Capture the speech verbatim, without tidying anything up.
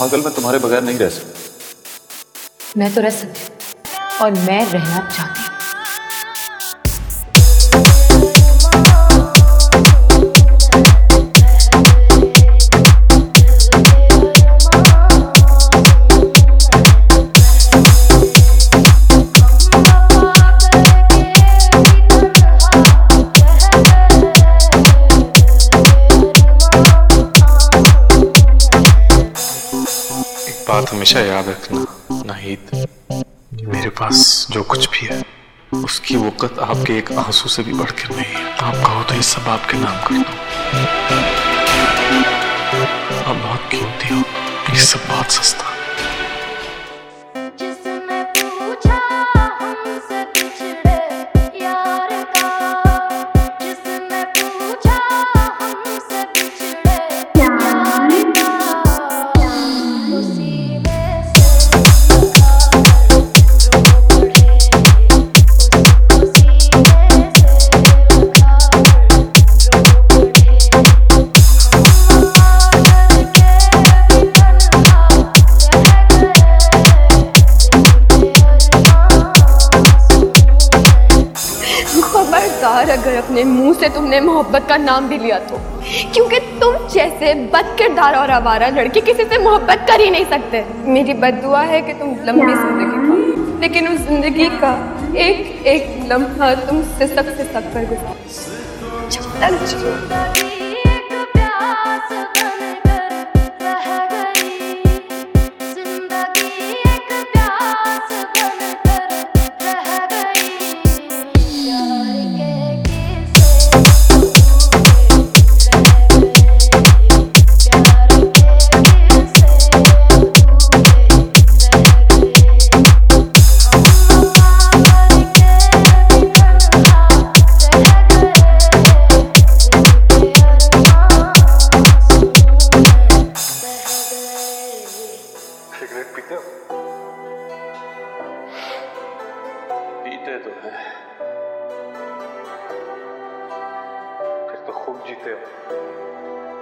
पागल, मैं तुम्हारे बगैर नहीं रह सकती। मैं तो रह सकती और मैं रहना चाहती हूँ। बात हमेशा याद रखना नाहिद, मेरे पास जो कुछ भी है उसकी वक़्त आपके एक आंसू से भी बढ़कर नहीं है। आप कहो तो ये सब आपके नाम कर दूं। आप बहुत कीमती हो, ये सब बहुत सस्ता। खबरदार अगर अपने मुंह से तुमने मोहब्बत का नाम भी लिया तो, क्योंकि तुम जैसे बदकिरदार और आवारा लड़के किसी से मोहब्बत कर ही नहीं सकते। मेरी बद्दुआ है कि तुम लंबी जिंदगी पाओ, लेकिन उस जिंदगी का एक एक लम्हा तुम सिसक सिसक कर गुजारो। जब तक जियो पीते हो? पीते तो है, फिर तो खूब जीते हो।